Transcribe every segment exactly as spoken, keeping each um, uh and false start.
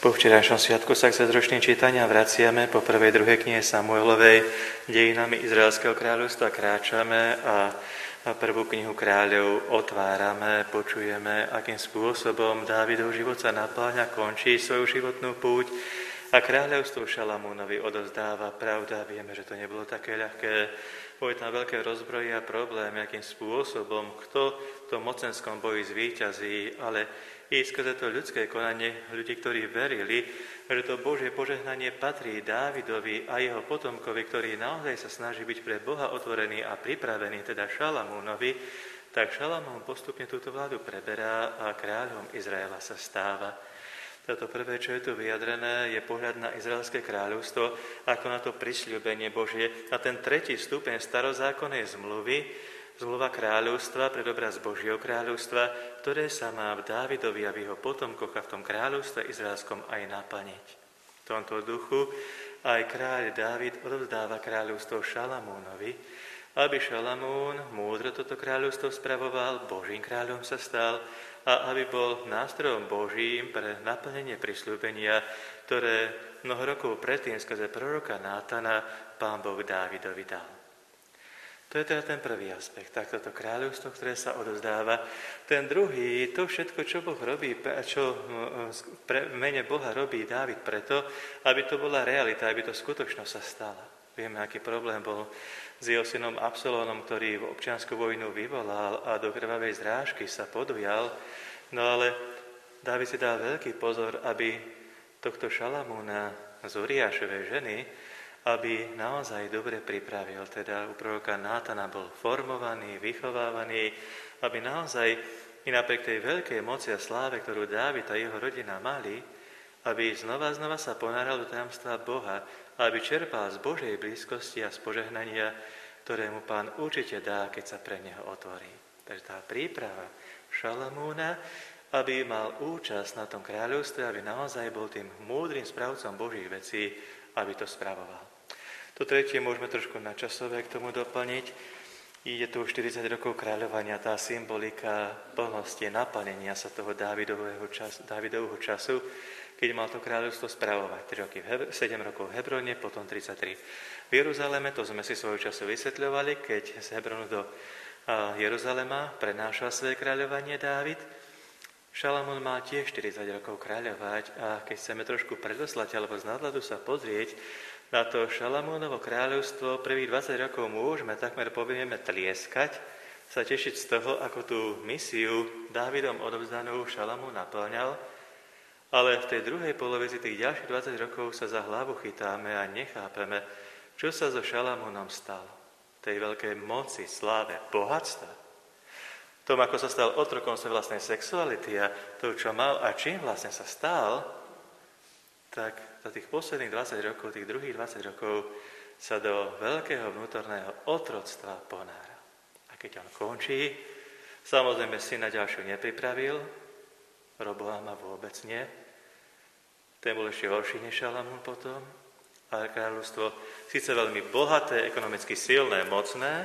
Po včerajšom sviatku sa k zázročným čítania vraciame po prvej, druhej knihe Samuelovej dejinami Izraelského kráľovstva kráčame a prvú knihu kráľov otvárame, počujeme, akým spôsobom Dávidov život sa napĺňa, končí svoju životnú púť a kráľovstvo Šalamúnovi odovzdáva. Pravda, vieme, že to nebolo také ľahké. Boli tam veľké rozbroje a problémy, akým spôsobom, kto v tom mocenskom boji zvíťazí, ale i skrze to ľudské konanie ľudí, ktorí verili, že to Božie požehnanie patrí Dávidovi a jeho potomkovi, ktorý naozaj sa snaží byť pre Boha otvorený a pripravený, teda Šalamúnovi, tak Šalamún postupne túto vládu preberá a kráľom Izraela sa stáva. Toto prvé, čo je tu vyjadrené, je pohľad na Izraelské kráľovstvo, ako na to prisľúbenie Božie. A ten tretí stupeň starozákonnej zmluvy, zmluva kráľovstva, predobraz Božieho kráľovstva, ktoré sa má v Dávidovi a v jeho potomkoch a v tom kráľovstve izraelskom aj naplniť. V tomto duchu aj kráľ Dávid odovzdáva kráľovstvo Šalamúnovi, aby Šalamún múdro toto kráľovstvo spravoval, Božím kráľom sa stal a aby bol nástrojom Božím pre naplnenie prisľúbenia, ktoré mnoho rokov predtým skrze proroka Nátana Pán Boh Dávidovi dal. To je teda ten prvý aspekt, takto to kráľovstvo, ktoré sa odovzdáva. Ten druhý, to všetko, čo Boh robí, čo v mene Boha robí Dávid preto, aby to bola realita, aby to skutočnosť sa stala. Vieme, aký problém bol s jeho synom Absalónom, ktorý v občiansku vojnu vyvolal a do krvavej zrážky sa podujal. No ale Dávid si dal veľký pozor, aby tohto Šalamúna z Uriášovej ženy, aby naozaj dobre pripravil, teda u proroka Nátana bol formovaný, vychovávaný, aby naozaj i napriek tej veľkej moci a sláve, ktorú Dávid a jeho rodina mali, aby znova znova sa ponáral do tajomstva Boha, aby čerpal z Božej blízkosti a z požehnania, ktoré mu Pán určite dá, keď sa pre neho otvorí. Takže tá príprava Šalamúna, aby mal účasť na tom kráľovstve, aby naozaj bol tým múdrym správcom Božích vecí, aby to spravoval. To tretie môžeme trošku načasové k tomu doplniť. Ide tu štyridsať rokov kráľovania, tá symbolika plnosti, naplnenia sa toho Dávidového času, Dávidovho času, keď mal to kráľovstvo spravovať. tri roky, sedem rokov v Hebrone, potom tridsaťtri v Jeruzaleme. To sme si svojho času vysvetľovali, keď z Hebronu do Jeruzalema prenášal svoje kráľovanie Dávid. Šalamún mal tiež štyridsať rokov kráľovať a keď chceme trošku predoslať alebo z nadhľadu sa pozrieť na to Šalamúnovo kráľovstvo, prvých dvadsať rokov môžeme, takmer povieme, tlieskať, sa tešiť z toho, ako tú misiu Dávidom odovzdanú Šalamún naplňal, ale v tej druhej polovici tých ďalších dvadsať rokov sa za hlavu chytáme a nechápeme, čo sa so Šalamúnom stalo. Tej veľkej moci, sláve, bohatstva. Tom, ako sa stal otrokom svojej vlastnej sexuality a to, čo mal a čím vlastne sa stal, tak za tých posledných dvadsať rokov, tých druhých dvadsať rokov sa do veľkého vnútorného otroctva ponára. A keď on končí, samozrejme si na ďalšiu nepripravil, Roboáma vôbec nie. Ten bol ešte horší než Šalamún potom, ale kráľovstvo síce veľmi bohaté, ekonomicky silné, mocné,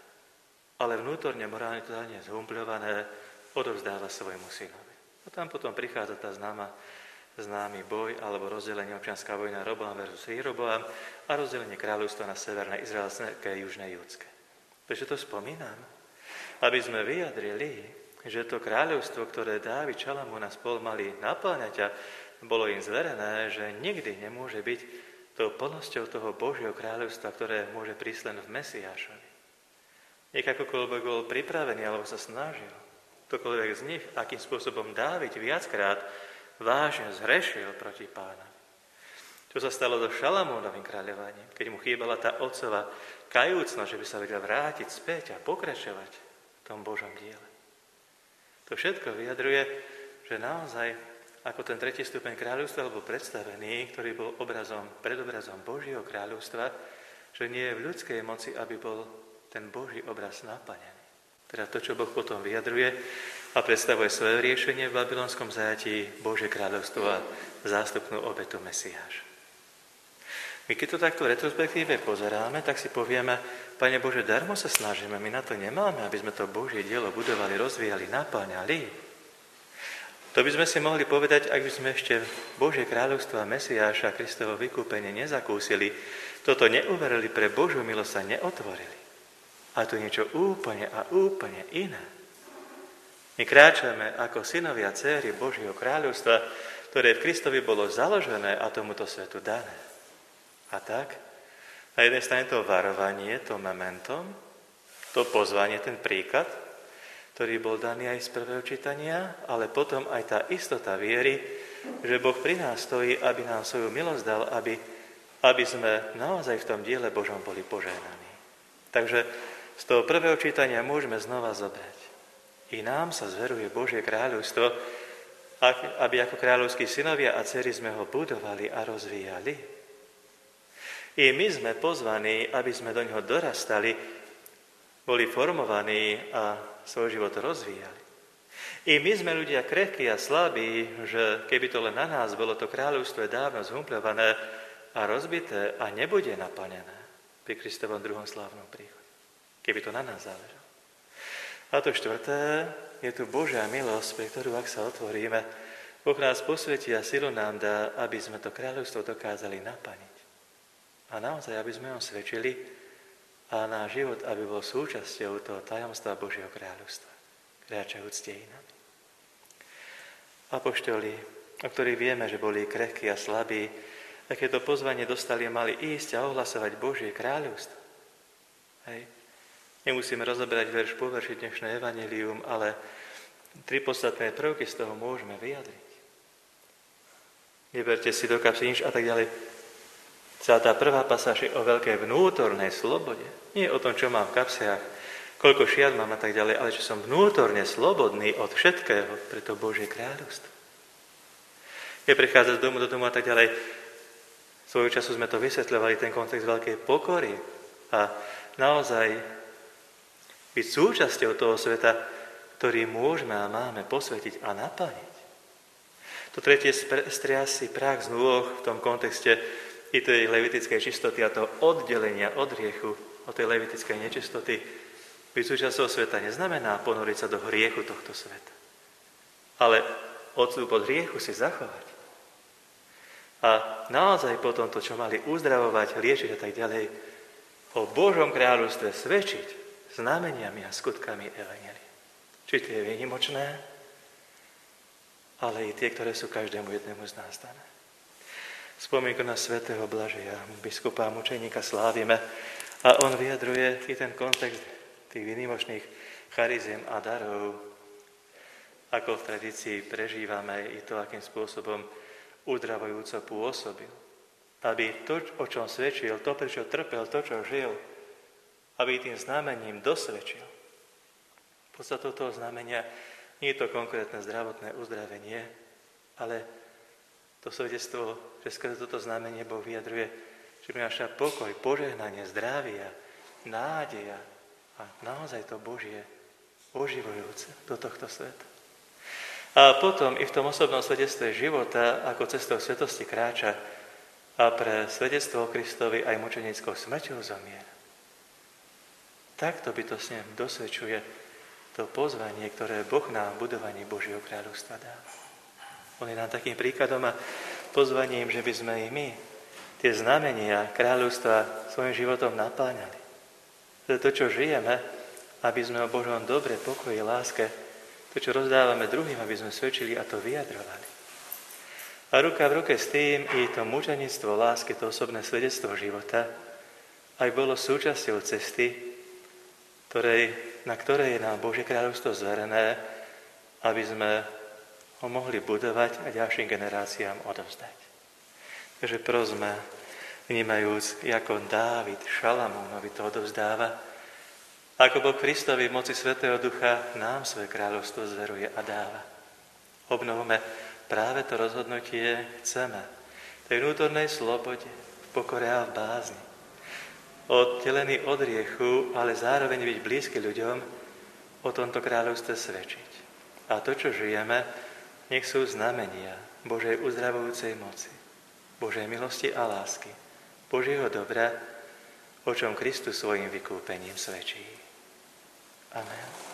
ale vnútorne morálne totálne zhumpľované, odovzdáva svojmu synovi. A tam potom prichádza tá známa, známy boj alebo rozdelenie občianská vojna Roboam versus Jeroboam a rozdelenie kráľovstva na severné izraelské a južné judské. Prečo to spomínam? Aby sme vyjadrili, že to kráľovstvo, ktoré Dávid, Šalamún a spol mali naplňať a bolo im zverené, že nikdy nemôže byť tou plnosťou toho Božieho kráľovstva, ktoré môže prísť len v Mesiášovi. Nech akokoľvek bol pripravený alebo sa snažil, ktokoľvek z nich, akým spôsobom Dávid viackrát vážne zhrešil proti Pána. Čo sa stalo so Šalamúnovým kráľovaním, keď mu chýbala tá otcova kajúcnosť, že by sa vedel vrátiť späť a pokračovať v tom Božom diele. To všetko vyjadruje, že naozaj, ako ten tretí stupeň kráľovstva bol predstavený, ktorý bol obrazom, predobrazom Božieho kráľovstva, že nie je v ľudskej moci, aby bol ten Boží obraz naplnený. Teda to, čo Boh potom vyjadruje a predstavuje svoje riešenie v babylonskom zajatí, Božie kráľovstvo a zástupnú obetu Mesiáš. My keď to takto v retrospektíve pozeráme, tak si povieme, Pane Bože, darmo sa snažíme, my na to nemáme, aby sme to Božie dielo budovali, rozvíjali, naplňali. To by sme si mohli povedať, ak by sme ešte Božie kráľovstvo a Mesiáša, Kristovo vykúpenie nezakúsili, toto neuverili, pre Božiu milosť sa neotvorili. A tu niečo úplne a úplne iné. My kráčame ako synovia a dcéry Božieho kráľovstva, ktoré v Kristovi bolo založené a tomuto svetu dané. A tak, na jednej strane to varovanie, to momentum, to pozvanie, ten príklad, ktorý bol daný aj z prvého čítania, ale potom aj tá istota viery, že Boh pri nás stojí, aby nám svoju milosť dal, aby, aby sme naozaj v tom diele Božom boli požehnaní. Takže z toho prvého čítania môžeme znova zobrať. I nám sa zveruje Božie kráľovstvo, aby ako kráľovskí synovia a dcery sme ho budovali a rozvíjali. I my sme pozvaní, aby sme do neho dorastali, boli formovaní a svoj život rozvíjali. I my sme ľudia krehkí a slabí, že keby to len na nás bolo, to kráľovstvo je dávno zhumpľované a rozbité a nebude naplnené pri Kristovom druhom slávnom príchode. Keby to na nás záležalo. A to štvrté, je tu Božia milosť, pre ktorú, ak sa otvoríme, Boh nás posvetí a silu nám dá, aby sme to kráľovstvo dokázali naplniť. A naozaj, aby sme ho svedčili a náš život, aby bol súčasťou toho tajomstva Božieho kráľovstva, kráčajúc dejinami. Apoštoli, o ktorých vieme, že boli krehkí a slabí, takéto pozvanie dostali a mali ísť a ohlasovať Božie kráľovstvo. Hej. Nemusíme rozoberať verš po verši dnešné evanjelium, ale tri podstatné prvky z toho môžeme vyjadriť. Neberte si do kapsy nič a tak ďalej. Celá tá prvá pasáž je o veľkej vnútornej slobode. Nie o tom, čo mám v kapsiach, koľko šiat mám a tak ďalej, ale že som vnútorne slobodný od všetkého pre to Božie kráľovstvo. Keď prichádzať z domu do domu a tak ďalej, svojho času sme to vysvetľovali, ten kontext veľkej pokory a naozaj byť súčasťou toho sveta, ktorý môžeme a máme posvetiť a naplniť. To tretie striasy prach z nôh v tom kontexte i tej levitickej čistoty a toho oddelenia od hriechu, od tej levitickej nečistoty. Byť súčasťou sveta neznamená ponoriť sa do hriechu tohto sveta, ale odstup od hriechu si zachovať. A naozaj potom to, čo mali uzdravovať, liečiť a tak ďalej, o Božom kráľovstve svedčiť znameniami a skutkami evanjelia. Či tie výnimočné, ale i tie, ktoré sú každému jednému z nás dané. Spomienku na svätého Blažeja, biskupa a mučeníka slávime a on vyjadruje i ten kontext tých výnimočných chariziem a darov, ako v tradícii prežívame i to, akým spôsobom uzdravujúco pôsobil. Aby to, o čom svedčil, to, prečo trpel, to, čo žil, aby tým znamením dosvedčil. Podstatou toho znamenia nie je to konkrétne zdravotné uzdravenie, ale to svedectvo, že skrze toto znamenie Boh vyjadruje, že prináša pokoj, požehnanie, zdravia, nádeja a naozaj to Božie oživujúce do tohto sveta. A potom i v tom osobnom svedectve života, ako cestou svetosti kráča a pre svedectvo o Kristovi aj mučenickou smrťou zomiera. Takto bytostne dosvedčuje to pozvanie, ktoré Boh nám v budovaní Božieho kráľovstva dá. On je nám takým príkladom a pozvaním, že by sme i my tie znamenia kráľovstva svojim životom napáňali. To, to, čo žijeme, aby sme o Božom dobre, pokoji, láske, to, čo rozdávame druhým, aby sme svedčili a to vyjadrovali. A ruka v ruke s tým i to mučenictvo lásky, to osobné svedectvo života, aj bolo súčasťou cesty, ktorej, na ktorej je nám Božie kráľovstvo zverené, aby sme ho mohli budovať a ďalším generáciám odovzdať. Takže prosme, vnímajúc, ako Dávid Šalamúnovi to odovzdáva, ako Boh Kristovi v moci Svätého Ducha nám svoje kráľovstvo zveruje a dáva. Obnovme práve to rozhodnutie chceme, tej vnútornej slobode, v pokore a v bázni. Oddelený od riechu, ale zároveň byť blízky ľuďom, o tomto kráľovstve svedčiť. A to, čo žijeme, nech sú znamenia Božej uzdravujúcej moci, Božej milosti a lásky, Božieho dobra, o čom Kristus svojim vykúpením svedčí. Amen.